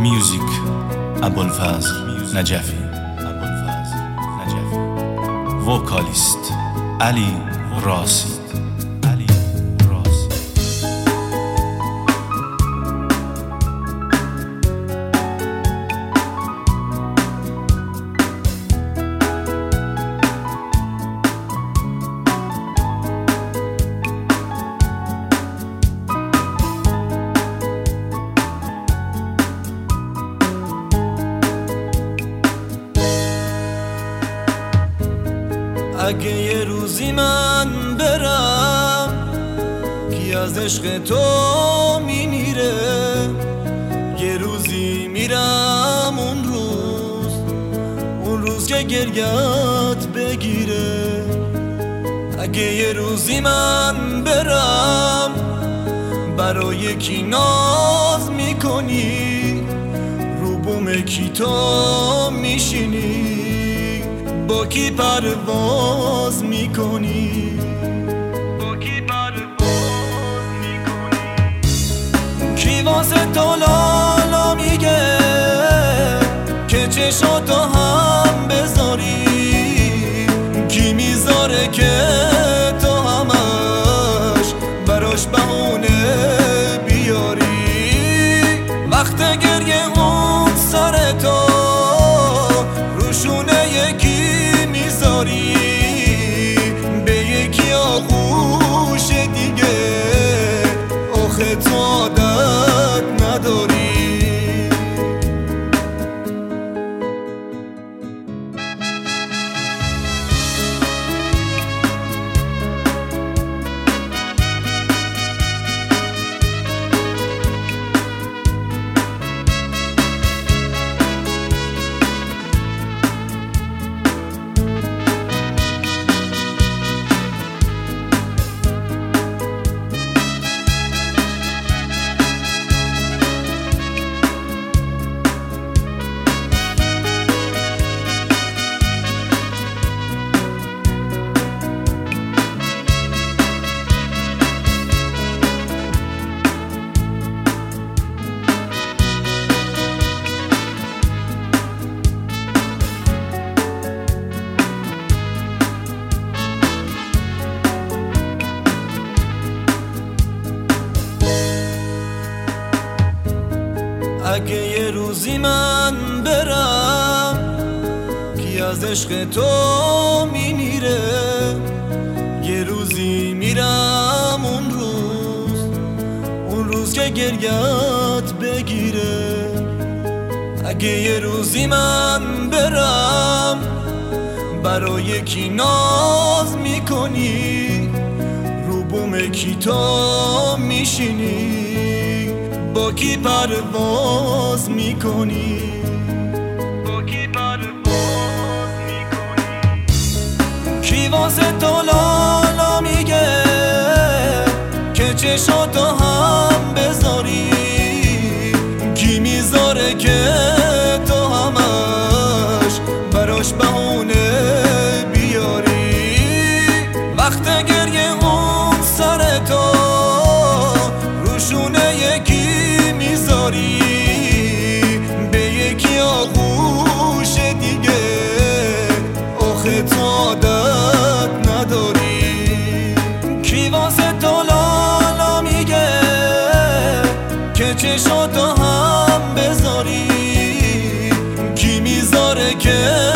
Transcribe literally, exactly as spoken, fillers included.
میوزیک ابوالفضل نجفی، وکالیست علی راسی. اگه یه روزی من برم کی از عشق تو میمیره، یه روزی میرم اون روز اون روز که گریت بگیره. اگه یه روزی من برم برای کی ناز میکنی، رو بوم کی تو میشینی، با کی پرواز میکنی، با کی پرواز میکنی. کی واسه تو لالا میگه که چشاتو هم بذاری، کی میذاره که تو همش براش بهونه بیاری. وقت گریه اون سر تو روشونه یکی میذاری، به یکی آغوش دیگه آخه تو عادت نداری. اگه یه روزی من برم کی از عشق تو میمیره، یه روزی میرم اون روز اون روز که گریت بگیره. اگه یه روزی من برم برای کی ناز میکنی، رو بوم کی تو میشینی، با کی پرواز میکنی، با کی پرواز میکنی. کی واسه تو لالا میگه که چشاتو هم بذاری، کی میذاره که تو همش براش بهونه بیاری. وقت گریه اون سر تو روشونه یکی میذاری، به یکی آغوش دیگه آخه تو عادت نداری. کی واسه تو لالا میگه که چشاتو هم بذاری، کی میذاره که